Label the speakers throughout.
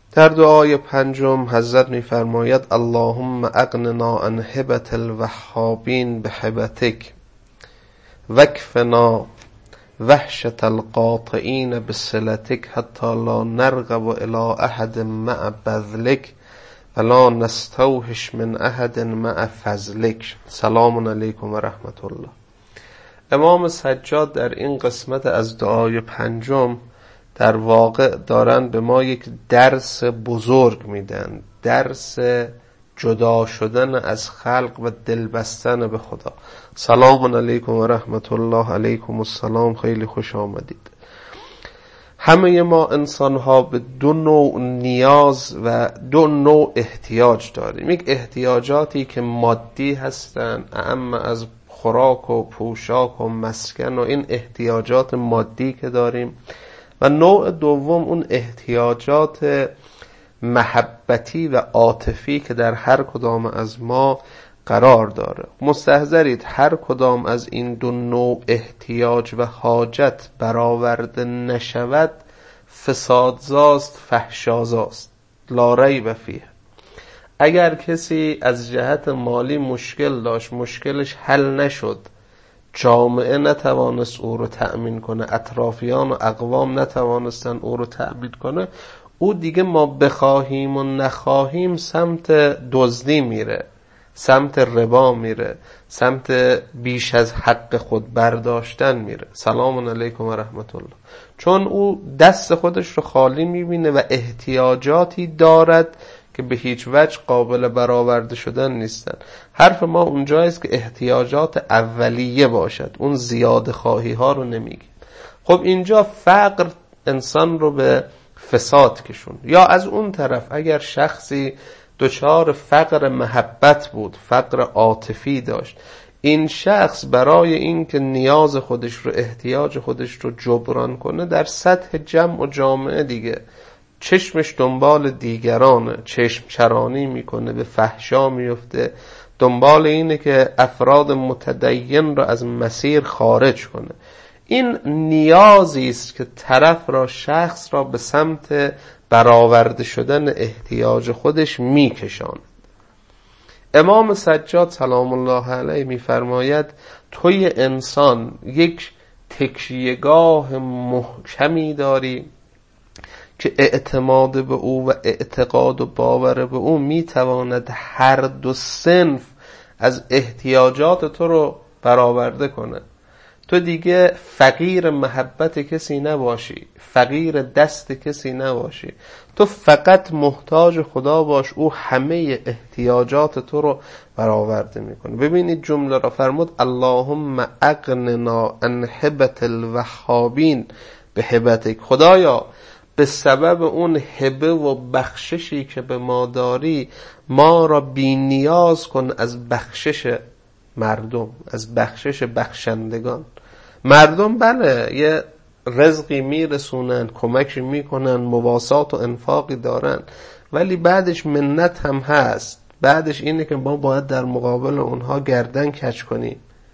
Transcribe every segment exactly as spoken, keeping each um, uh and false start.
Speaker 1: در دعای پنجم حضرت می‌فرماید اللهم اغننا عن هبة الوهابین بهبتک واکفنا وحشة القاطعین بصلتک حتی لا نرغب الی احد مع بذلک ولا نستوحش من احد مع فضلک. سلام علیکم و رحمت الله. امام سجاد در این قسمت از دعای پنجم در واقع دارند به ما یک درس بزرگ میدن، درس جدا شدن از خلق و دل بستن به خدا. سلام علیکم و رحمت الله. علیکم السلام، خیلی خوش آمدید. همه ما انسان ها به دو نوع نیاز و دو نوع احتیاج داریم. یک احتیاجاتی که مادی هستن، اعم از خوراک و پوشاک و مسکن و این احتیاجات مادی که داریم، و نوع دوم اون احتیاجات محبتی و عاطفی که در هر کدام از ما قرار داره. مستحضرید هر کدام از این دو نوع احتیاج و حاجت برآورده نشود فسادزاست، فحشازاست، لا ریب فیه. اگر کسی از جهت مالی مشکل داشت، مشکلش حل نشد، جامعه نتوانست او رو تأمین کنه، اطرافیان و اقوام نتوانستن او رو تأمین کنه، او دیگه ما بخواهیم و نخواهیم سمت دزدی میره، سمت ربا میره، سمت بیش از حق خود برداشتن میره. سلام علیکم و رحمت الله. چون او دست خودش رو خالی میبینه و احتیاجاتی دارد که به هیچ وجه قابل برآورده شدن نیستن. حرف ما اونجاییست که احتیاجات اولیه باشد، اون زیاده خواهی ها رو نمیگیم. خب اینجا فقر انسان رو به فساد کشون. یا از اون طرف اگر شخصی دچار فقر محبت بود، فقر عاطفی داشت، این شخص برای این که نیاز خودش رو، احتیاج خودش رو جبران کنه، در سطح جمع و جامعه دیگه چشمش دنبال دیگرانه، چشم چرانی میکنه، به فحشا میفته، دنبال اینه که افراد متدین رو از مسیر خارج کنه. این نیازی است که طرف را، شخص را به سمت برآورده شدن احتیاج خودش میکشاند. امام سجاد سلام الله علیه میفرماید توی انسان یک تکیه‌گاه محکمی داری که اعتماد به او و اعتقاد و باور به او میتواند هر دو صنف از احتیاجات تو رو برآورده کنه. تو دیگه فقیر محبت کسی نباشی، فقیر دست کسی نباشی، تو فقط محتاج خدا باش، او همه احتیاجات تو رو برآورده میکنه. ببینید جمله را فرمود اللهم اغننا عن هبة الوهابین بهبتک. خدایا به سبب اون هبه و بخششی که به ما داری، ما را بی نیاز کن از بخشش مردم، از بخشش بخشندگان. مردم بله یه رزقی میرسونن، کمکی میکنن، مواسات و انفاقی دارن، ولی بعدش منت هم هست. بعدش اینه که ما باید در مقابل اونها گردن کج کنیم.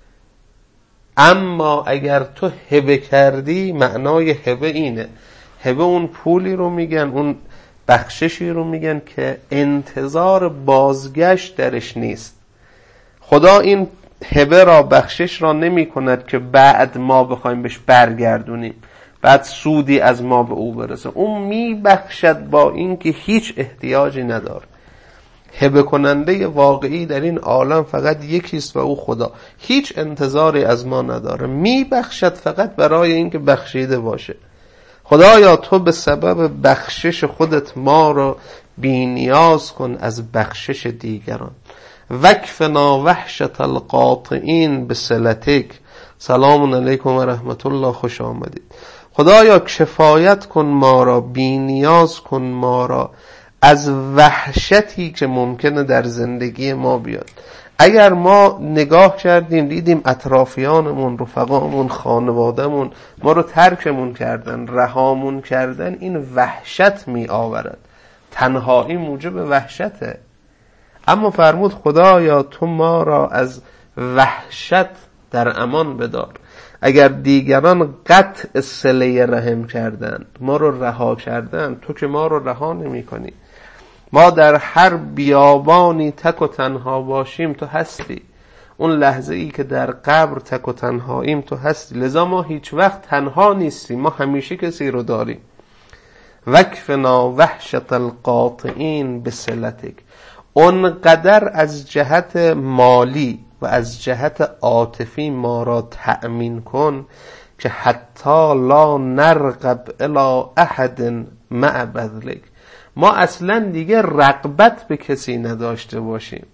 Speaker 1: اما اگر تو هبه کردی، معنای هبه اینه، هبه اون پولی رو میگن، اون بخششی رو میگن که انتظار بازگشت درش نیست. خدا این هبه را، بخشش را نمی کند که بعد ما بخوایم بهش برگردونیم، بعد سودی از ما به او برسه. اون می بخشد با این که هیچ احتیاجی نداره. هبه کننده واقعی در این عالم فقط یکیست و او خدا. هیچ انتظاری از ما نداره، می بخشد فقط برای این که بخشیده باشه. خدایا تو به سبب بخشش خودت ما را بی نیاز کن از بخشش دیگران. وکفنا وحشة القاطعین بصلتک. سلام علیکم و رحمت الله، خوش آمدید. خدایا کفایت کن ما را، بی نیاز کن ما را از وحشتی که ممکنه در زندگی ما بیاد. اگر ما نگاه کردیم دیدیم اطرافیانمون، رفقامون، خانوادهمون ما رو ترکمون کردن، رهامون کردن، این وحشت می آورد. تنهایی موجب وحشته. اما فرمود خدایا تو ما را از وحشت در امان بدار. اگر دیگران قطع صله رحم کردند، ما رو رها کردند، تو که ما رو رها نمی کنی. ما در هر بیابانی تک و تنها باشیم تو هستی. اون لحظه ای که در قبر تک و تنهاییم تو هستی. لذا ما هیچ وقت تنها نیستیم، ما همیشه کسی رو داریم. وکفنا وحشت القاطعین بصلتک. اونقدر از جهت مالی و از جهت عاطفی ما را تأمین کن که حتی لا نرغب الی احد مع بذلک. ما اصلا دیگه رغبت به کسی نداشته باشیم،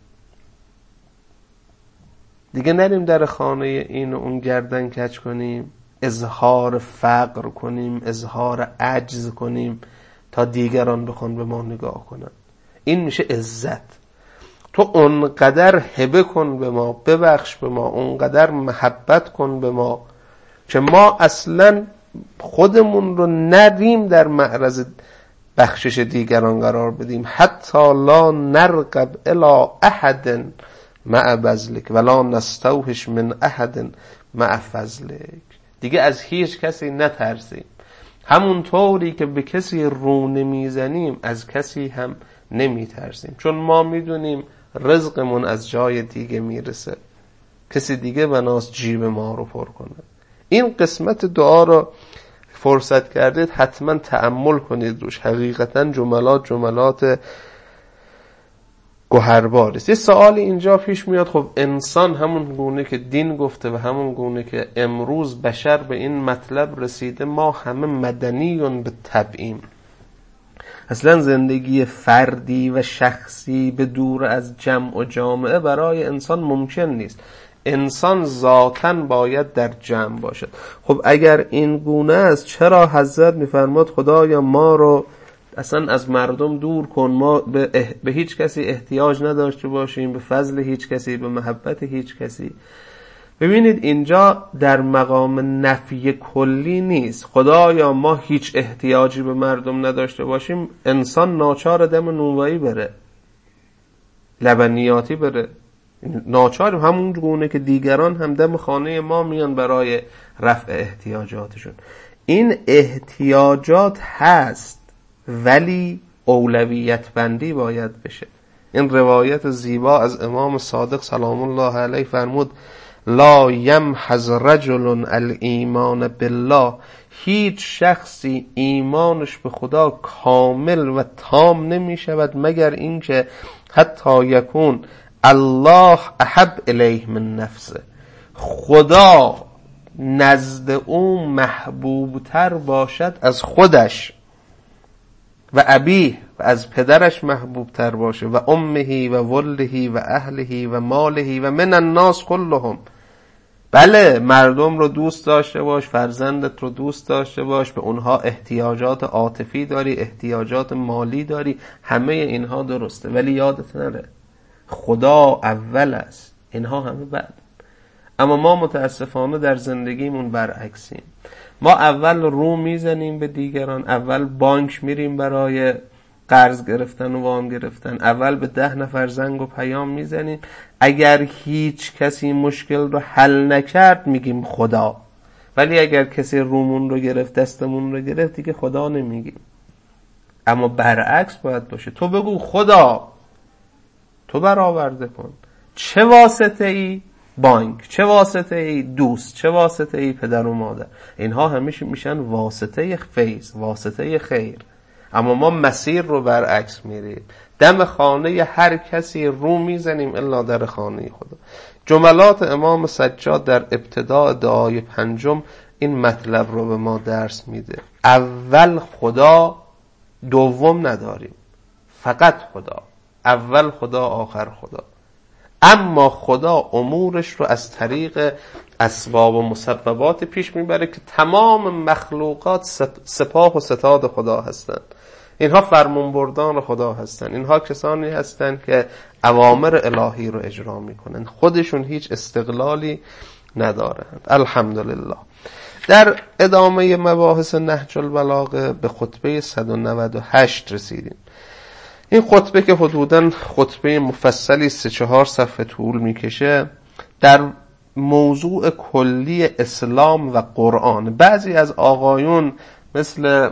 Speaker 1: دیگه نریم در خانه این و اون گردن کج کنیم، اظهار فقر کنیم، اظهار عجز کنیم تا دیگران بخوان به ما نگاه کنن. این میشه عزت. تو اونقدر هبه کن به ما، ببخش به ما، اونقدر محبت کن به ما که ما اصلا خودمون رو نریم در معرض بخشش دیگران قرار بدیم. حتی لا نرغب الی احد مع بذلک ولا نستوحش من احد مع فضلک. دیگه از هیچ کسی نترسیم. همون طوری که به کسی رو نمیزنیم از کسی هم نمیترسیم، چون ما میدونیم رزقمون از جای دیگه میرسه، کسی دیگه بناست جیب ما رو پر کنه. این قسمت دعا رو فرصت کردید حتما تأمل کنید روش. حقیقتا جملات جملات گوهرباری است. یه سوالی اینجا پیش میاد، خب انسان همون گونه که دین گفته و همون گونه که امروز بشر به این مطلب رسیده، ما همه مدنیون به طبعیم. اصلا زندگی فردی و شخصی به دور از جمع و جامعه برای انسان ممکن نیست. انسان ذاتاً باید در جمع باشد. خب اگر این گونه است، چرا حضرت میفرماد خدایا ما رو اصلا از مردم دور کن، ما به, اح... به هیچ کسی احتیاج نداشته باشیم، به فضل هیچ کسی، به محبت هیچ کسی. ببینید اینجا در مقام نفی کلی نیست. خدایا ما هیچ احتیاجی به مردم نداشته باشیم، انسان ناچار دم نونوایی بره، لبنیاتی بره، ناچار همون گونه که دیگران هم دم خانه ما میان برای رفع احتیاجاتشون. این احتیاجات هست ولی اولویت بندی باید بشه. این روایت زیبا از امام صادق سلام الله علیه فرمود لا یمحض رجل الایمان بالله. هیچ شخصی ایمانش به خدا کامل و تام نمی شود مگر اینکه حتی یکون الله احب الیه من نفسه. خدا نزد او محبوب تر باشد از خودش، و ابیه و از پدرش محبوب تر باشه، و امهی و ولدهی و اهلهی و مالهی و من الناس کلهم. بله مردم رو دوست داشته باش، فرزندت رو دوست داشته باش، به اونها احتیاجات عاطفی داری، احتیاجات مالی داری، همه اینها درسته، ولی یادت نره خدا اول است، اینها همه بعد. اما ما متاسفانه در زندگیمون برعکسیم. ما اول رو میزنیم به دیگران، اول بانک میریم برای قرض گرفتن و وام گرفتن، اول به ده نفر زنگ و پیام میزنیم. اگر هیچ کسی مشکل رو حل نکرد میگیم خدا، ولی اگر کسی رومون رو گرفت، دستمون رو گرفت، دیگه خدا نمیگیم. اما برعکس باید باشه. تو بگو خدا، تو برآورده کن. چه واسطه ای؟ بانک. چه واسطه ای؟ دوست. چه واسطه ای؟ پدر و مادر. اینها همیشه میشن واسطه فیض، واسطه خیر. اما ما مسیر رو برعکس میریم، دم خانه هر کسی رو میزنیم الا در خانه خدا. جملات امام سجاد در ابتداء دعای پنجم این مطلب رو به ما درس میده. اول خدا، دوم نداریم، فقط خدا. اول خدا، آخر خدا. اما خدا امورش رو از طریق اسباب و مسببات پیش میبره که تمام مخلوقات سپاه و ستاد خدا هستند. اینها فرمانبردان خدا هستند. اینها کسانی هستند که اوامر الهی رو اجرا میکنند، خودشون هیچ استقلالی ندارند. الحمدلله. در ادامه مباحث نهج البلاغه به خطبه صد و نود و هشت رسیدیم. این خطبه که حدوداً خطبه مفصلی سه چهار صفحه طول میکشه، در موضوع کلی اسلام و قرآن. بعضی از آقایون مثل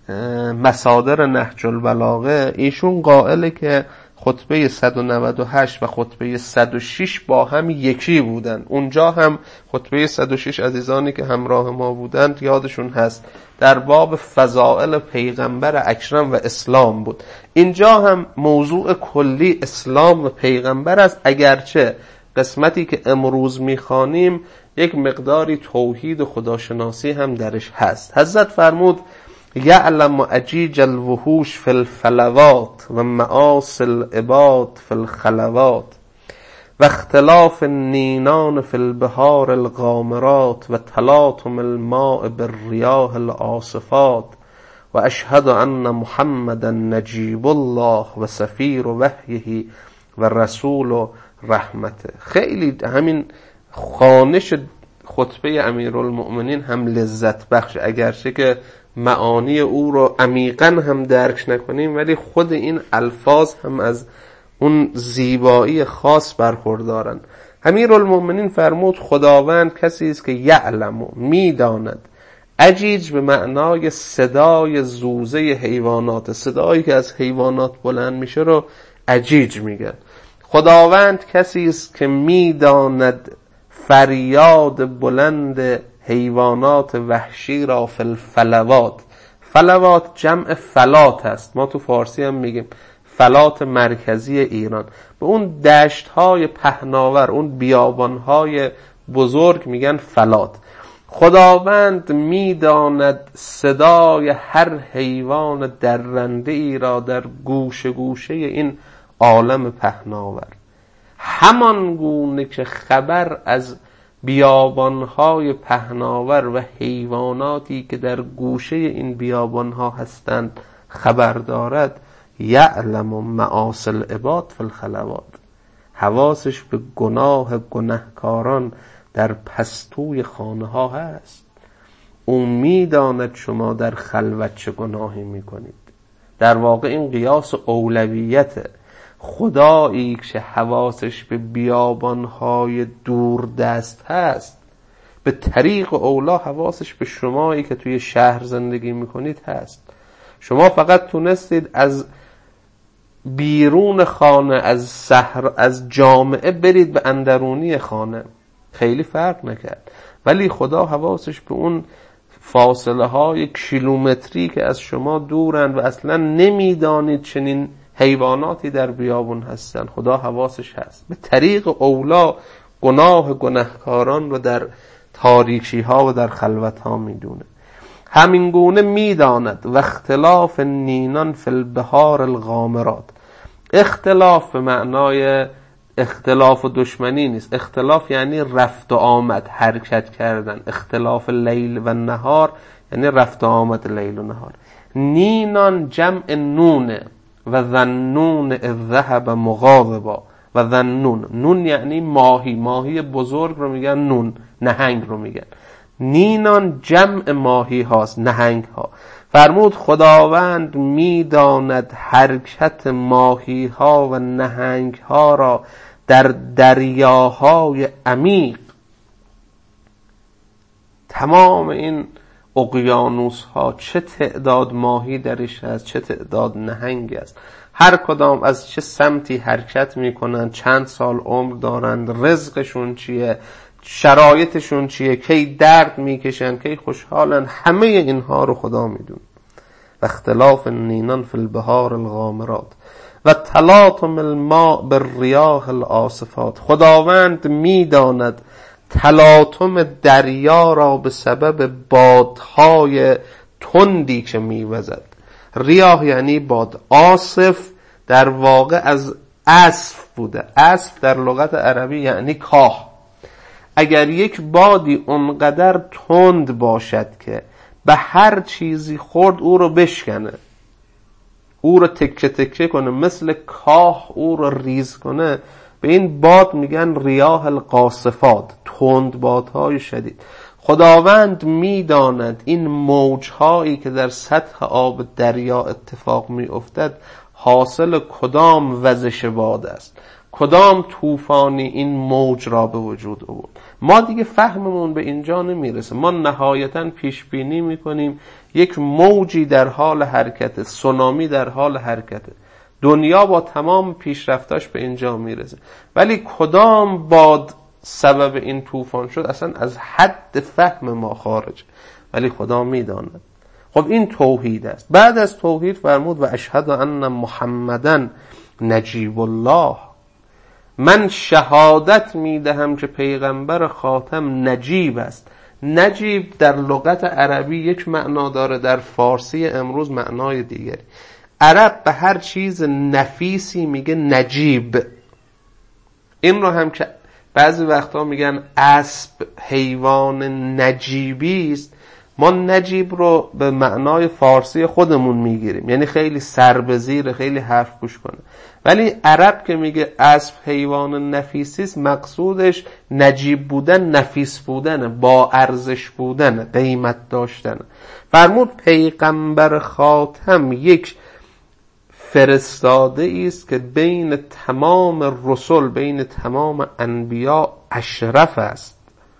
Speaker 1: مصادر نهج البلاغه، ایشون قائله که خطبه صد و نود و هشت و خطبه صد و شش با هم یکی بودن. اونجا هم خطبه صد و شش عزیزانی که همراه ما بودند یادشون هست در باب فضائل پیغمبر اکرم و اسلام بود. اینجا هم موضوع کلی اسلام و پیغمبر است، اگرچه قسمتی که امروز میخوانیم یک مقداری توحید و خداشناسی هم درش هست. حضرت فرمود یعلم اجیج الوحوش فی الفلوات و معاصی العباد فی الخلوات و اختلاف النینان فی البحار الغامرات و تلاطم الماء بالریاح العاصفات و اشهد ان محمدا نجیب الله و سفیر وحیه و رسول رحمته. خیلی همین خوانش خطبه امیرالمؤمنین هم لذت بخش، اگرچه که معانی او رو عمیقاً هم درک نکنیم، ولی خود این الفاظ هم از اون زیبایی خاص برخوردارن. امیرالمؤمنین فرمود خداوند کسی است که یعلم، میداند، اجیج به معنای صدای زوزه حیوانات، صدایی که از حیوانات بلند میشه رو اجیج میگن. خداوند کسی است که میداند فریاد بلند حیوانات وحشی را فی الفلوات. فلوات جمع فلات است، ما تو فارسی هم میگیم فلات مرکزی ایران، به اون دشت های پهناور، اون بیابان های بزرگ میگن فلات. خداوند میداند صدای هر حیوان درنده ای را در گوشه گوشه این عالم پهناور، همان گونه که خبر از بیابانهای پهناور و حیواناتی که در گوشه این بیابانها هستند خبر دارد. یعلم معاصی العباد فی الخلوات، حواسش به گناه گناهکاران در پستوی خانه ها هست. او میداند شما در خلوت چه گناهی میکنید. در واقع این قیاس اولویته. خدایی که حواسش به بیابانهای دور دست هست، به طریق اولا حواسش به شمایی که توی شهر زندگی میکنید هست. شما فقط تونستید از بیرون خانه، از صحرا، از جامعه برید به اندرونی خانه، خیلی فرق نکرد، ولی خدا حواسش به اون فاصله های کیلومتری که از شما دورن و اصلا نمیدانید چنین حیواناتی در بیابون هستن، خدا حواسش هست. به طریق اولا گناه گناهکاران رو در تاریکی ها و در خلوت ها میدونه. همین گونه میداند و اختلاف نینان فی البحار الغامرات. اختلاف به معنای اختلاف و دشمنی نیست، اختلاف یعنی رفت و آمد، حرکت کردن. اختلاف لیل و نهار یعنی رفت و آمد لیل و نهار. نینان جمع نونه و ذنون اذ ذهب مغاضبا و ذنون، نون یعنی ماهی، ماهی بزرگ رو میگن نون، نهنگ رو میگن. نینان جمع ماهی هاست، نهنگ ها. فرمود خداوند میداند حرکت ماهی ها و نهنگ ها را در دریاهای عمیق. تمام این اقیانوس ها چه تعداد ماهی درش هست، چه تعداد نهنگ است، هر کدام از چه سمتی حرکت میکنن، چند سال عمر دارند، رزقشون چیه، شرایطشون چیه، کی درد میکشن، کی خوشحالن، همه اینها رو خدا میدونه. و اختلاف النینان فی البحار الغامرات و تلاطم الماء بالریاح العاصفات. خداوند میداند تلاطم دریا را به سبب بادهای تندی که میوزد. ریاح یعنی باد، عاصف در واقع از اسف بوده. اسف در لغت عربی یعنی کاه. اگر یک بادی اونقدر تند باشد که به هر چیزی خورد او رو بشکنه، او رو تکه تکه کنه، مثل کاه او رو ریز کنه، به این باد میگن ریاح القاصفات، تند بادهای شدید. خداوند میداند این موجهایی که در سطح آب دریا اتفاق می افتد حاصل کدام وزش باد است. کدام طوفانی این موج را به وجود آورد؟ ما دیگه فهممون به اینجا نمیرسه. ما نهایتاً پیش بینی میکنیم یک موجی در حال حرکته، سونامی در حال حرکته، دنیا با تمام پیشرفتاش به اینجا میرسه، ولی کدام باد سبب این طوفان شد اصلا از حد فهم ما خارج، ولی خدا میداند. خب این توحید است. بعد از توحید فرمود و اشهد ان محمدن نجیب الله، من شهادت میدهم که پیغمبر خاتم نجیب است. نجیب در لغت عربی یک معنا داره، در فارسی امروز معنای دیگری. عرب به هر چیز نفیسی میگه نجیب. این رو هم که بعضی وقتا میگن اسب حیوان نجیبی است، ما نجیب رو به معنای فارسی خودمون میگیریم، یعنی خیلی سر به زیر، خیلی حرف گوش کنه. ولی عرب که میگه اسب حیوان نفیسی است، مقصودش نجیب بودن، نفیس بودن، با ارزش بودن، قیمت داشتن. فرمود پیغمبر خاتم یک فرستاده است که بین تمام رسل، بین تمام انبیا اشرف است،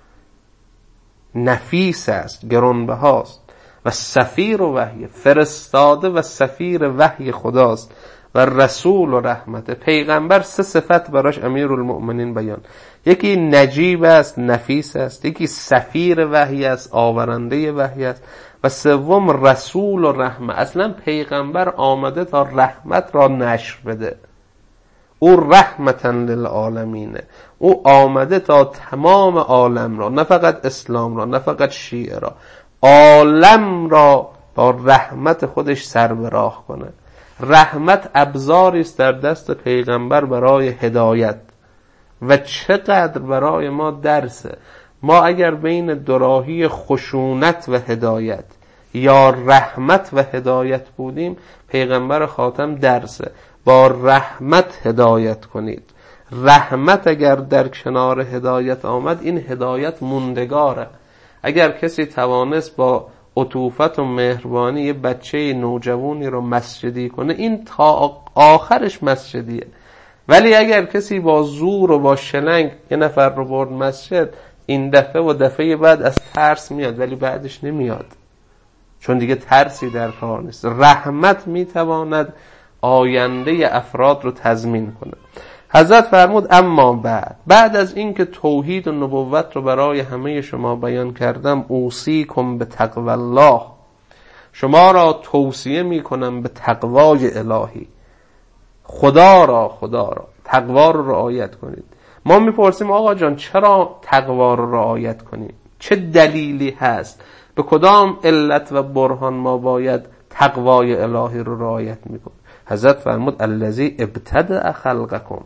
Speaker 1: نفیس است، گرانبهاست و سفیر و وحی، فرستاده و سفیر وحی خداست و رسول و رحمت. پیغمبر سه صفت براش امیرالمؤمنین بیان، یکی نجیب است، نفیس است، یکی سفیر وحی است، آورنده وحی است، و سوم رسول و رحمت. اصلا پیغمبر آمده تا رحمت را نشر بده، او رحمتا للعالمینه، او آمده تا تمام عالم را، نه فقط اسلام را، نه فقط شیعه را، عالم را با رحمت خودش سر به راه کنه. رحمت ابزاری است در دست پیغمبر برای هدایت و چقدر برای ما درسه. ما اگر بین دوراهی خشونت و هدایت یا رحمت و هدایت بودیم، پیغمبر خاتم درسه با رحمت هدایت کنید. رحمت اگر در کنار هدایت آمد، این هدایت موندگاره. اگر کسی توانست با عطوفت و مهربانی یه بچه نوجوانی رو مسجدی کنه، این تا آخرش مسجدیه. ولی اگر کسی با زور و با شلنگ یه نفر رو برد مسجد، این دفعه و دفعه بعد از ترس میاد ولی بعدش نمیاد، چون دیگه ترسی در کار نیست. رحمت میتواند آینده افراد رو تضمین کنه. حضرت فرمود اما بعد بعد از این که توحید و نبوت رو برای همه شما بیان کردم، اوصیکم به تقوی الله، شما را توصیه میکنم به تقوای الهی. خدا را خدا را تقوا رو رعایت کنید. ما میپرسیم آقا جان چرا تقوا رو رعایت کنیم؟ چه دلیلی هست؟ به کدام علت و برهان ما باید تقوای الهی رو رعایت میکنیم؟ حضرت فرمود الذی ابتدأ خلقکم،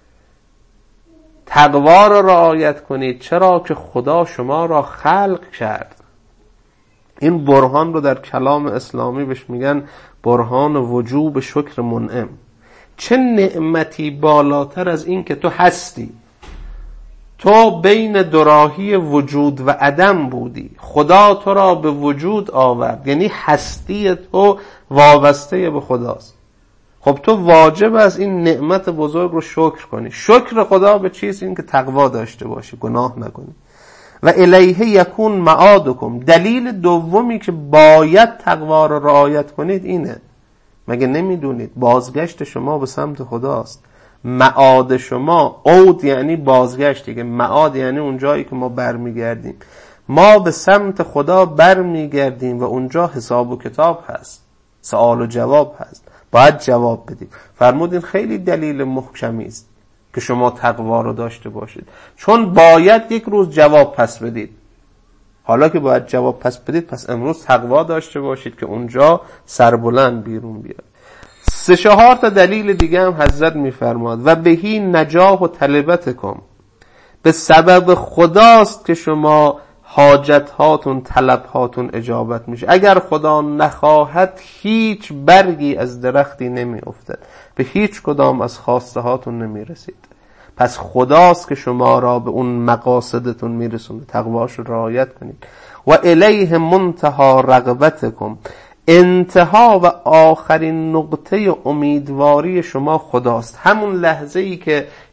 Speaker 1: تقوا رو رعایت کنید چرا که خدا شما را خلق کرد. این برهان رو در کلام اسلامی بهش میگن برهان وجوب شکر منعم. چه نعمتی بالاتر از این که تو هستی، تو بین دوراهی وجود و عدم بودی، خدا تو را به وجود آورد، یعنی هستی تو وابسته به خداست. خب تو واجب است این نعمت بزرگ رو شکر کنی. شکر خدا به چیست؟ این که تقوا داشته باشی، گناه نکنی. و الیه یکون معادکم، دلیل دومی که باید تقوا رو رعایت کنید اینه. مگه نمیدونید بازگشت شما به سمت خداست؟ معاد شما، عود یعنی بازگشت دیگه، معاد یعنی اون جایی که ما برمیگردیم. ما به سمت خدا برمیگردیم و اونجا حساب و کتاب هست، سوال و جواب هست، باید جواب بدید. فرمودین خیلی دلیل محکمی است که شما تقوا رو داشته باشید، چون باید یک روز جواب پس بدید. حالا که باید جواب پس بدید، پس امروز تقوا داشته باشید که اونجا سربلند بیرون بیاد. سه چهار تا دلیل دیگه هم حضرت میفرماد و بهی نجاح و طلبتکم، به سبب خداست که شما حاجت هاتون، طلب هاتون اجابت میشه. اگر خدا نخواهد هیچ برگی از درختی نمی افتد، به هیچ کدام از خواسته هاتون نمی رسید. پس خداست که شما را به اون مقاصدتون میرسونه. تقواش رو رعایت کنید. و الیه منتهی رغبتکم، انتها و آخرین نقطه امیدواری شما خداست. همون لحظه ای که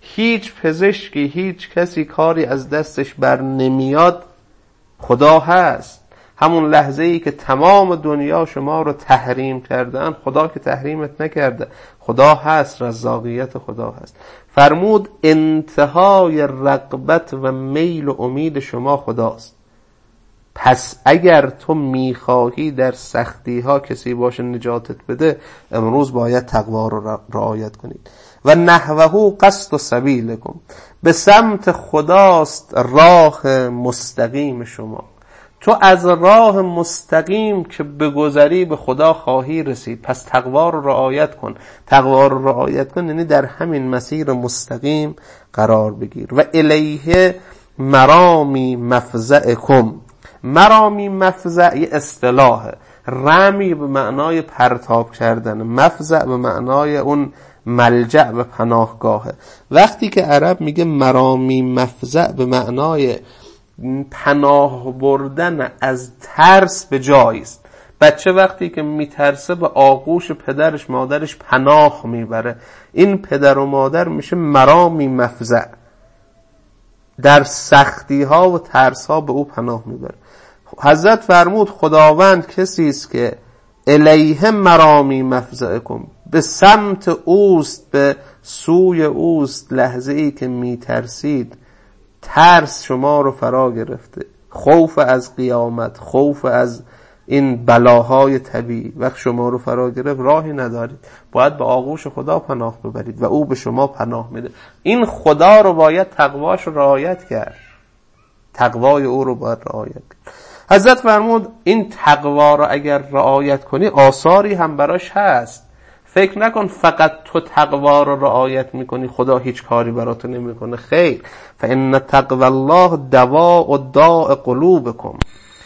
Speaker 1: هیچ پزشکی، هیچ کسی کاری از دستش بر نمیاد، خدا هست. همون لحظه ای که تمام دنیا شما رو تحریم کردن، خدا که تحریمت نکرده، خدا هست، رزاقیت خدا هست. فرمود انتهای رغبت و میل و امید شما خداست. پس اگر تو میخواهی در سختی ها کسی باشه نجاتت بده، امروز باید تقوا رو رعایت کنید. و نحوه قصد و سبیلکم، به سمت خداست راه مستقیم شما. تو از راه مستقیم که بگذری به خدا خواهی رسید، پس تقوا رو رعایت کن. تقوا رو رعایت کن یعنی در همین مسیر مستقیم قرار بگیر. و الیه مرامی مفزعکم. مرامی مفزع یه اصطلاحه. رمی به معنای پرتاب کردن، مفزع به معنای اون ملجأ و پناهگاهه. وقتی که عرب میگه مرامی مفزع به معنای پناه بردن از ترس به جایی است. بچه وقتی که میترسه به آغوش پدرش مادرش پناه میبره، این پدر و مادر میشه مرامی مفزع، در سختی ها و ترس ها به او پناه میبره. حضرت فرمود خداوند کسی است که الیه مرامی مفزعکم، به سمت اوست، به سوی اوست لحظه ای که میترسید، ترس شما رو فرا گرفته، خوف از قیامت، خوف از این بلاهای طبیعی وقت شما رو فرا گرفت، راهی ندارید، باید به آغوش خدا پناه ببرید و او به شما پناه میده. این خدا رو باید تقواش رو رعایت کرد، تقوای او رو باید رعایت کرد. حضرت فرمود این تقوا رو اگر رعایت کنی آثاری هم براش هست. فکر نکن فقط تو تقوا رو رعایت میکنی خدا هیچ کاری برات نمیکنه، خیر. فان تقوی الله دواء داء قلوبکم.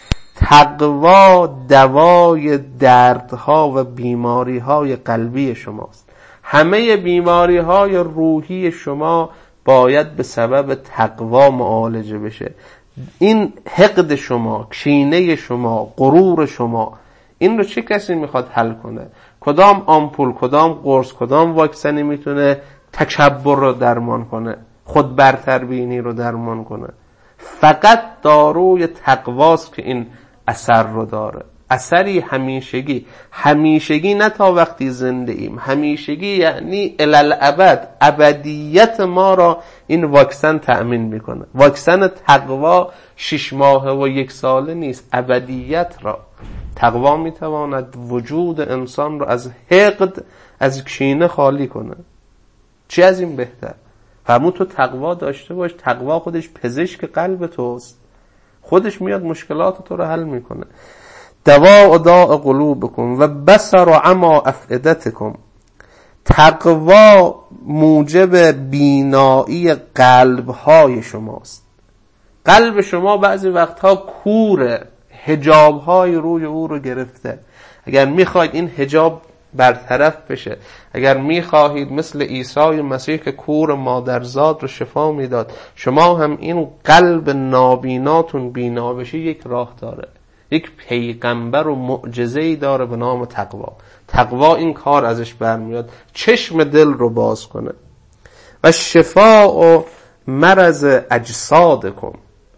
Speaker 1: تقوا دوای دردها و بیماریهای قلبی شماست. همه بیماریهای روحی شما باید به سبب تقوا معالجه بشه. این حقد شما، کینه شما، غرور شما، این رو چه کسی میخواد حل کنه؟ کدام آمپول، کدام قرص، کدام واکسنی میتونه تکبر رو درمان کنه، خود برتربینی رو درمان کنه؟ فقط داروی تقواست که این اثر رو داره، اثری همیشگی. همیشگی نه تا وقتی زنده ایم، همیشگی یعنی الالابد، ابدیت ما را این واکسن تأمین میکنه. واکسن تقوا شش ماهه و یک ساله نیست، ابدیت را. تقوا میتواند وجود انسان رو از حقد، از کینه خالی کنه. چی از این بهتر؟ فرمود تو تقوا داشته باش، تقوا خودش پزشک قلب توست، خودش میاد مشکلات تو رو حل میکنه. دواء داء قلوبکم و بصر عما افئدتکم. تقوا موجب بینایی قلبهای شماست. قلب شما بعضی وقتها کوره، حجابهای روی او رو گرفته. اگر میخواید این حجاب برطرف بشه، اگر میخواهید مثل عیسی مسیح که کور مادرزاد رو شفا میداد، شما هم این قلب نابیناتون بینا بشه، یک راه داره، یک پیغمبر و معجزه‌ای داره به نام تقوا. تقوا این کار ازش برمیاد، چشم دل رو باز کنه. و شفاء و مرض اجسادکم.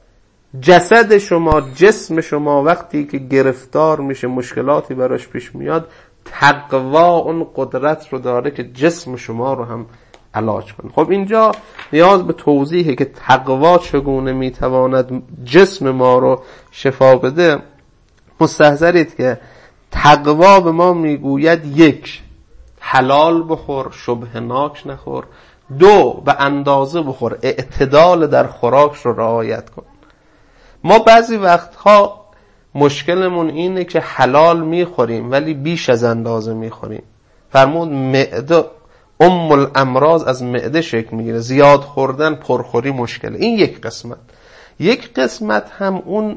Speaker 1: جسد شما، جسم شما وقتی که گرفتار میشه، مشکلاتی براش پیش میاد، تقوا اون قدرت رو داره که جسم شما رو هم علاج کنه. خب اینجا نیاز به توضیحه که تقوا چگونه میتواند جسم ما رو شفا بده. مستحضرید که تقوا به ما میگوید یک، حلال بخور، شبهناک نخور. دو، به اندازه بخور، اعتدال در خوراک رو رعایت کن. ما بعضی وقتها مشکلمون اینه که حلال میخوریم ولی بیش از اندازه میخوریم. فرمود معده ام الامراض، از معده شکل میگیره. زیاد خوردن، پرخوری مشکله. این یک قسمت. یک قسمت هم اون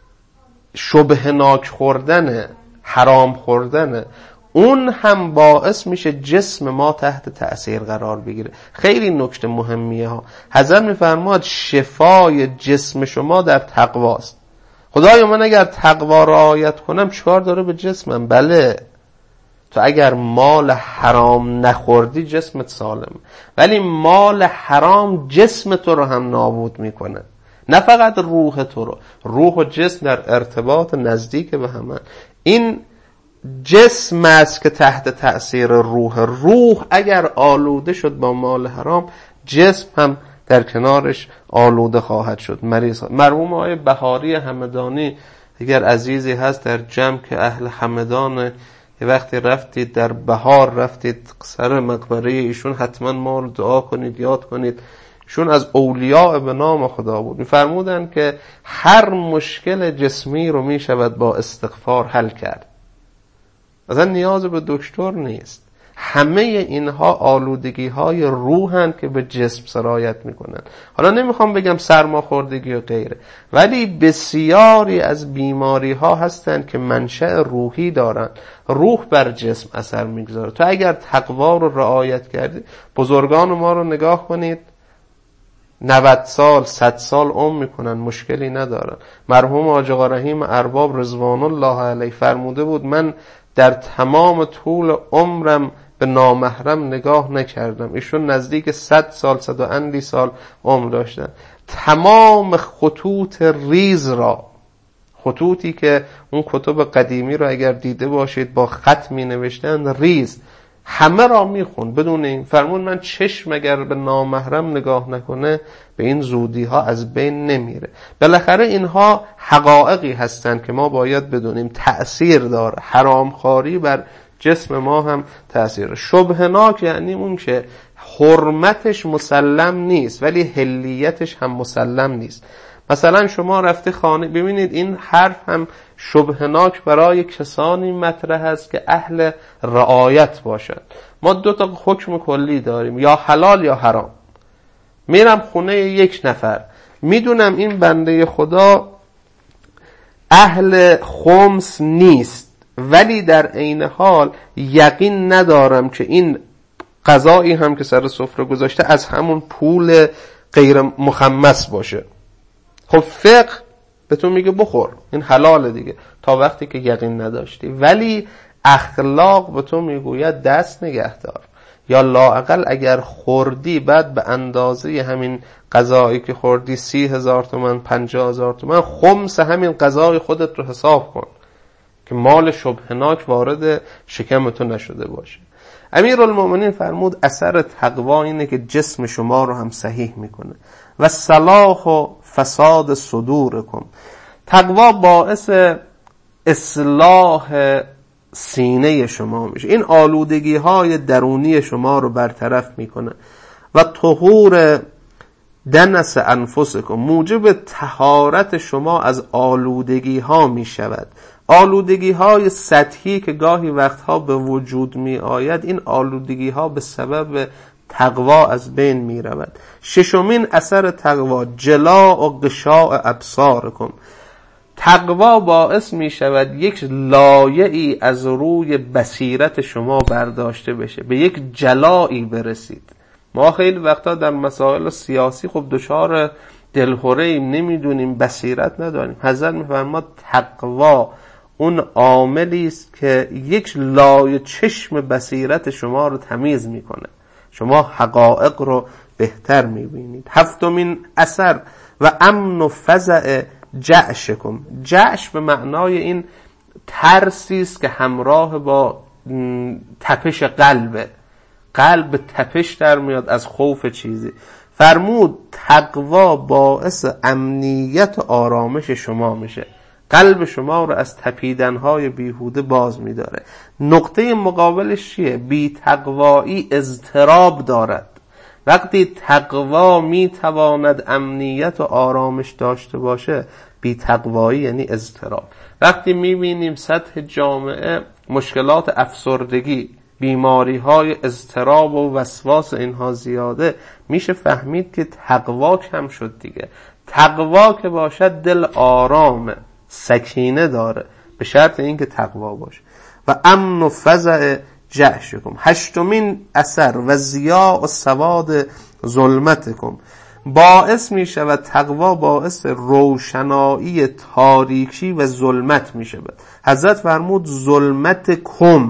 Speaker 1: شبهناک خوردنه، حرام خوردنه، اون هم باعث میشه جسم ما تحت تأثیر قرار بگیره. خیلی نکته مهمیه ها. حضرت میفرماد شفای جسم شما در تقواست. خدایا من اگر تقوا رعایت کنم چیکار داره به جسمم؟ بله، تو اگر مال حرام نخوردی جسمت سالم، ولی مال حرام جسم تو رو هم نابود میکنه، نه فقط روح تو رو. روح و جسم در ارتباط نزدیک به هم. این جسم است که تحت تأثیر روح. روح اگر آلوده شد با مال حرام، جسم هم در کنارش آلوده خواهد شد، مریض. مرحوم آقای بهاری همدانی، اگر عزیزی هست در جمع که اهل همدان، یه وقتی رفتید در بهار رفتید سر مقبره ایشون، حتما ما رو دعا کنید، یاد کنید. ایشون از اولیاء به نام خدا بود. می‌فرمودن که هر مشکل جسمی رو می شود با استغفار حل کرد، اصلا نیاز به دکتر نیست. همه اینها آلودگی های روحن که به جسم سرایت میکنن. حالا نمیخوام بگم سرماخوردگی و غیره، ولی بسیاری از بیماری ها هستن که منشأ روحی دارن. روح بر جسم اثر میگذاره. تو اگر تقوا رو رعایت کردی، بزرگان ما رو نگاه کنید، نود سال صد سال عمر میکنن، مشکلی ندارن. مرحوم حاج آقا رحیم ارباب رضوان الله علیه فرموده بود من در تمام طول عمرم به نامحرم نگاه نکردم. ایشون نزدیک صد سال، صد و اندی سال عمر داشتن. تمام خطوط ریز را، خطوطی که اون کتب قدیمی رو اگر دیده باشید با خط می نوشتن ریز، همه را می خون بدون این. فرمون من چشم اگر به نامحرم نگاه نکنه به این زودی ها از بین نمیره. بالاخره اینها حقایقی هستند که ما باید بدونیم تأثیر داره. حرامخواری بر جسم ما هم تأثیر. شبهناک یعنی اون که حرمتش مسلم نیست ولی حلیتش هم مسلم نیست. مثلا شما رفته خانه، ببینید این حرف هم شبهناک برای کسانی مطرح است که اهل رعایت باشند. ما دو تا حکم کلی داریم، یا حلال یا حرام. میرم خونه یک نفر، میدونم این بنده خدا اهل خمس نیست، ولی در عین حال یقین ندارم که این غذایی هم که سر سفره گذاشته از همون پول غیر مخمس باشه. خب فقه به تو میگه بخور، این حلاله دیگه، تا وقتی که یقین نداشتی. ولی اخلاق به تو میگوید دست نگه دار، یا لااقل اگر خوردی بعد به اندازه همین غذایی که خوردی سی هزار تومن، پنجاه هزار تومن، خمس همین غذای خودت رو حساب کن که مال شبهناک وارد شکم تو نشده باشه. امیرالمومنین فرمود اثر تقوا اینه که جسم شما رو هم صحیح میکنه. و صلاح و فساد صدورکم، تقوا باعث اصلاح سینه شما میشه، این آلودگی های درونی شما رو برطرف میکنه. و طهور دنس انفسکم، موجب طهارت شما از آلودگی ها میشود. آلودگی های سطحی که گاهی وقتها به وجود می آید، این آلودگی ها به سبب تقوا از بین می رود. ششمین اثر تقوا جلا و غشاء ابصارکم، تقوا باعث می شود یک لایه‌ای از روی بصیرت شما برداشته بشه، به یک جلایی برسید. ما خیلی وقتا در مسائل سیاسی خب دچار دلهره ایم، نمیدونیم، بصیرت نداریم. حضرت می‌فرماد تقوا اون عاملی است که یک لایه چشم بصیرت شما رو تمیز میکنه، شما حقایق رو بهتر میبینید. هفتمین اثر و امن و فزع جعشکم، جعش به معنای این ترسی است که همراه با تپش قلبه، قلب تپش در میاد از خوف چیزی. فرمود تقوا باعث امنیت و آرامش شما میشه، قلب شما رو از تپیدنهای بیهوده باز میداره. نقطه مقابلش چیه؟ بی تقوایی اضطراب دارد. وقتی تقوا میتواند امنیت و آرامش داشته باشه، بی تقوایی یعنی اضطراب. وقتی میبینیم سطح جامعه مشکلات افسردگی، بیماری های اضطراب و وسواس اینها زیاده، میشه فهمید که تقوا کم شد دیگه. تقوا که باشد دل آرامه، سکینه داره، به شرط اینکه تقوا باشه. و امن و فزع جعشکم، هشتمین اثر و ضیاء و سواد ظلمتکم، باعث می شود تقوا باعث روشنایی تاریکی و ظلمت می شود. حضرت فرمود ظلمت کم،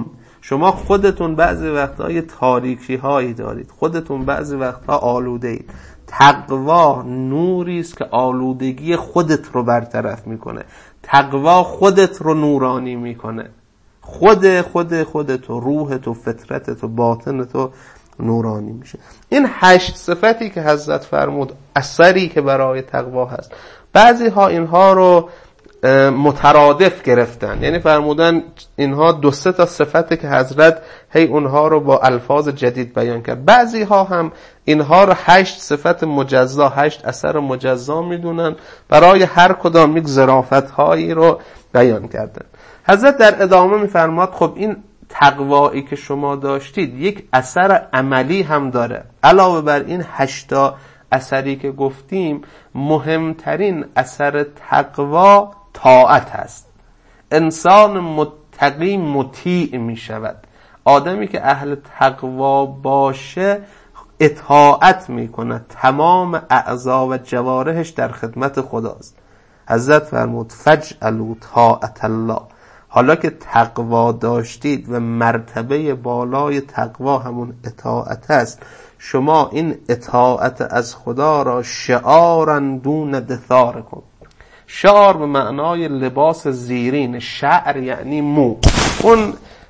Speaker 1: شما خودتون بعضی وقتها یه تاریکی هایی دارید، خودتون بعضی وقتها آلوده اید. تقوا نوری است که آلودگی خودت رو برطرف میکنه. تقوا خودت رو نورانی میکنه. خود خود خودت و روحت و فطرتت و باطنت و نورانی میشه. این هشت صفتی که حضرت فرمود اثری که برای تقوا هست، بعضی ها اینها رو مترادف گرفتن، یعنی فرمودن اینها دو سه تا صفته که حضرت هی اونها رو با الفاظ جدید بیان کرد. بعضی ها هم اینها رو هشت صفت مجزا، هشت اثر مجزا میدونن، برای هر کدام یک ظرافت هایی رو بیان کردن. حضرت در ادامه میفرماد خب این تقوایی که شما داشتید یک اثر عملی هم داره. علاوه بر این هشتا اثری که گفتیم، مهمترین اثر تقوا طاعت هست. انسان متقی مطیع می شود. آدمی که اهل تقوا باشه اطاعت می کند، تمام اعضا و جوارحش در خدمت خداست. حضرت فرمود فجعلوا طاعت الله. حالا که تقوا داشتید و مرتبه بالای تقوا همون اطاعت است، شما این اطاعت از خدا را شعارا دون دثار کن. شعار به معنای لباس زیرین، شعر یعنی مو، اون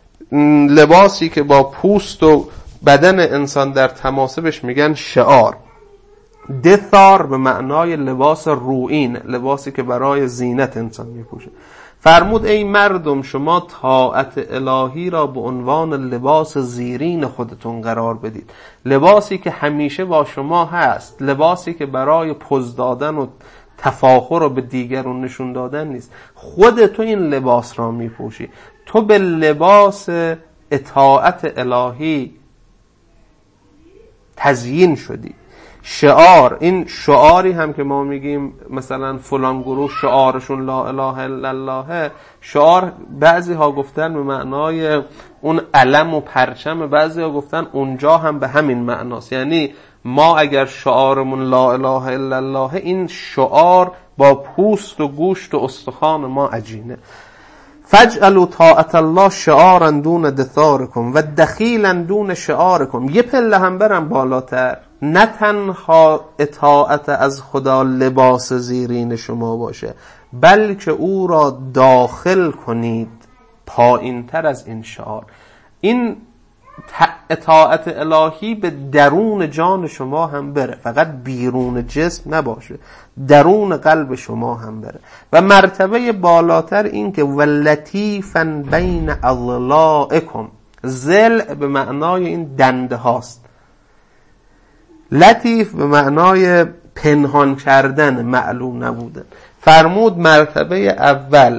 Speaker 1: لباسی که با پوست و بدن انسان در تماسبش میگن شعار. دثار به معنای لباس روئین، لباسی که برای زینت انسان میپوشه. فرمود ای مردم شما طاعت الهی را به عنوان لباس زیرین خودتون قرار بدید، لباسی که همیشه با شما هست، لباسی که برای پوز دادن و تفاخر رو به دیگرون نشون دادن نیست. خود تو این لباس را میپوشی، تو به لباس اطاعت الهی تزیین شدی. شعار، این شعاری هم که ما میگیم مثلا فلان گروه شعارشون لا اله الا الله، شعار بعضی ها گفتن به معنای اون علم و پرچم، بعضی ها گفتن اونجا هم به همین معناست. یعنی ما اگر شعارمون لا اله الا الله، این شعار با پوست و گوشت و استخوان ما عجینه. فجعلوا طاعت الله شعارا دون دثارکم و دخیلا دون شعارکم. یه پله هم برم بالاتر، نه تنها اطاعت از خدا لباس زیرین شما باشه، بلکه او را داخل کنید پایین تر از این شعار. این اطاعت الهی به درون جان شما هم بره، فقط بیرون جسم نباشه، درون قلب شما هم بره. و مرتبه بالاتر این که ولطیفا بین اضلاعکم، ضلع به معنای این دنده هاست، لطیف به معنای پنهان کردن، معلوم نبودن. فرمود مرتبه اول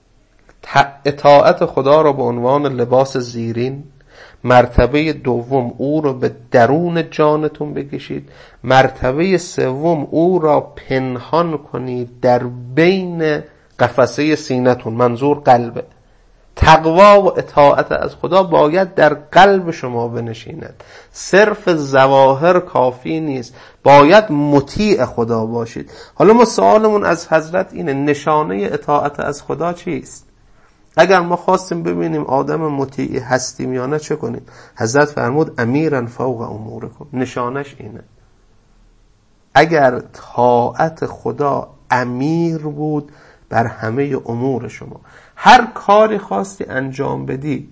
Speaker 1: اطاعت خدا را به عنوان لباس زیرین، مرتبه دوم او را به درون جانتون بکشید، مرتبه سوم او را پنهان کنید در بین قفسه سینتون، منظور قلبه. تقوا و اطاعت از خدا باید در قلب شما بنشیند، صرف ظواهر کافی نیست، باید مطیع خدا باشید. حالا ما سوالمون از حضرت اینه نشانه اطاعت از خدا چیست؟ اگر ما خواستیم ببینیم آدم مطیع هستیم یا نه چه کنیم؟ حضرت فرمود امیرا فوق امورکم، نشانش اینه. اگر طاعت خدا امیر بود بر همه امور شما، هر کاری خواستی انجام بدی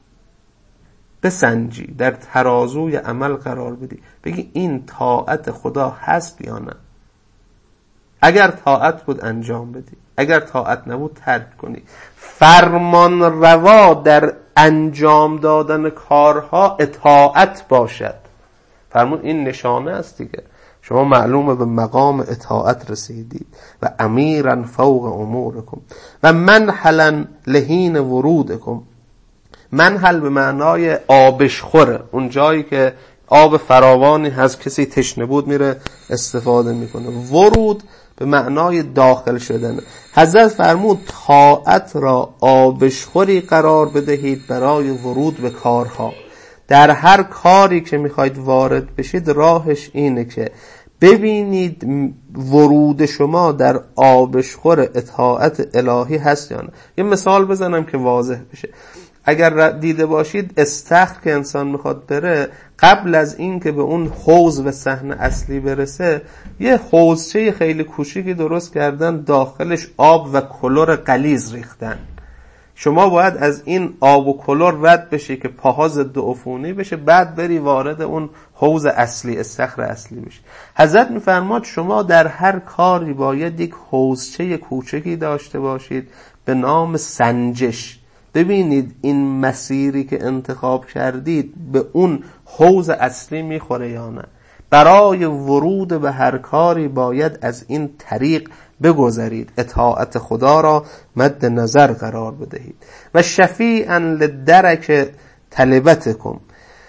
Speaker 1: بسنجی، در ترازوی عمل قرار بدی، بگی این طاعت خدا هست یا نه. اگر طاعت بود انجام بدی، اگر طاعت نبود ترک کنی. فرمان روا در انجام دادن کارها اطاعت باشد. فرمون این نشانه است دیگه، شما معلومه به مقام اطاعت رسیدید. و امیرا فوق امورکم و منحلا لحین ورودکم. منحل به معنای آبشخوره، اون جایی که آب فراوانی هست، کسی تشنه بود میره استفاده میکنه. ورود به معنای داخل شدن. حضرت فرمود طاعت را آبشخوری قرار بدهید برای ورود به کارها. در هر کاری که میخواید وارد بشید راهش اینه که ببینید ورود شما در آبشخور اطاعت الهی هست یا نه. یه مثال بزنم که واضح بشه. اگر دیده باشید استخر که انسان میخواد بره، قبل از این که به اون حوض و صحن اصلی برسه یه حوضچه خیلی کوچیکی درست کردن، داخلش آب و کلور غلیظ ریختن. شما باید از این آب و کلور رد بشی که پاها ضد عفونی بشه، بعد بری وارد اون حوض اصلی، استخر اصلی بشی. حضرت میفرماد شما در هر کاری باید یک حوضچه کوچکی داشته باشید به نام سنجش. ببینید این مسیری که انتخاب کردید به اون حوض اصلی میخوره یا نه. برای ورود به هر کاری باید از این طریق بگذرید. اطاعت خدا را مد نظر قرار بدهید. و شفیعا لدرک طلبتکم،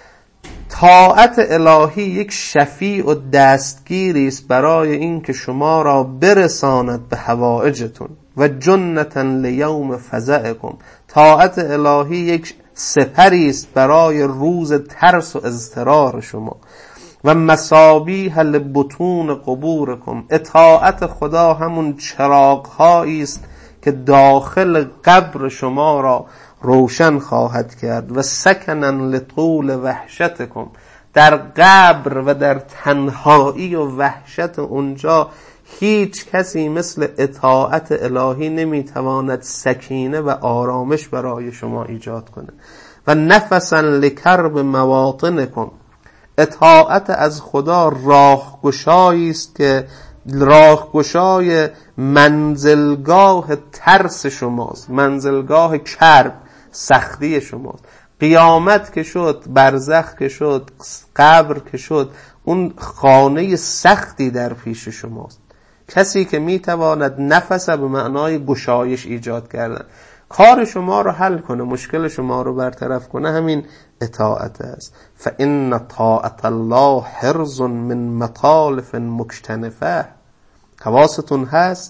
Speaker 1: طاعت الهی یک شفیع و دستگیری است برای این که شما را برساند به حوائجتون. و جنتا لیوم فزعکم، طاعت الهی یک سپری است برای روز ترس و اضطرار شما. و مصابیح لبطون قبورکم، اطاعت خدا همون چراغ‌هایی است که داخل قبر شما را روشن خواهد کرد. و سکنا لطول وحشتکم، در قبر و در تنهایی و وحشت اونجا هیچ کسی مثل اطاعت الهی نمیتواند سکینه و آرامش برای شما ایجاد کنه. و نفسا لکرب مواطنکم، اطاعت از خدا راهگشایی است که راهگشای منزلگاه ترس شماست، منزلگاه کرب، سختی شماست. قیامت که شد، برزخ که شد، قبر که شد، اون خانه سختی در پیش شماست. کسی که میتواند نفس به معنای گشایش ایجاد کردن، کار شما رو حل کنه، مشکل شما رو برطرف کنه، همین اطاعت است. فإن طاعت الله حرز من مطالف مجتنفه. حواستون هست؟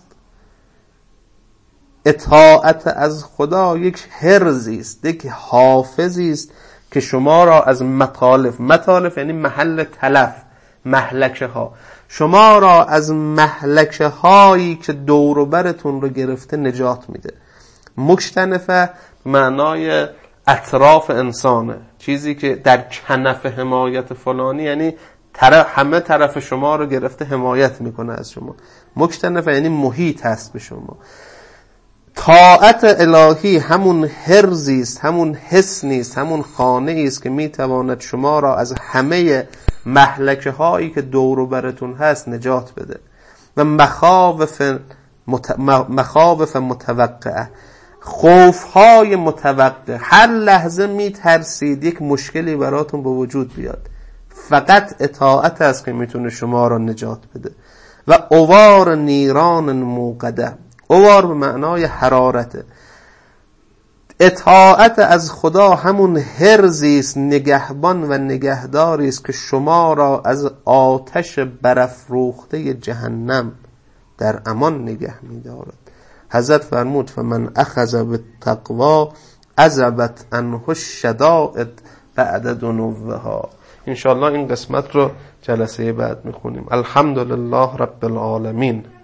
Speaker 1: اطاعت از خدا یک حرزی است، یک حافظی است که شما را از مطالف، مطالف یعنی محل تلف، مهلکه ها، شما را از مهلکه هایی که دور و برتون رو گرفته نجات میده. مجتنفه معنای اطراف انسانه، چیزی که در کنف حمایت فلانی، یعنی طرف همه طرف شما رو گرفته حمایت میکنه از شما. مجتنفه یعنی محیط هست به شما. طاعت الهی همون حرزی است، همون حصنی است، همون خانه است که میتواند شما را از همه مهلکه هایی که دور و برتون هست نجات بده. و مخاوف مت... مخاوف متوقعه، خوف های متوقع، هر لحظه میترسید یک مشکلی براتون به وجود بیاد، فقط اطاعت است که میتونه شما را نجات بده. و اوار نیران موقده، اوار به معنای حرارته. اطاعت از خدا همون حرزی است، نگهبان و نگهداری است که شما را از آتش برافروخته جهنم در امان نگه می‌دارد. حضرت فرمود فمن اخذ بالتقوا عذبت عنه الشدائد بعد دنوها. انشاءالله این قسمت رو جلسه بعد میخونیم. الحمدلله رب العالمین.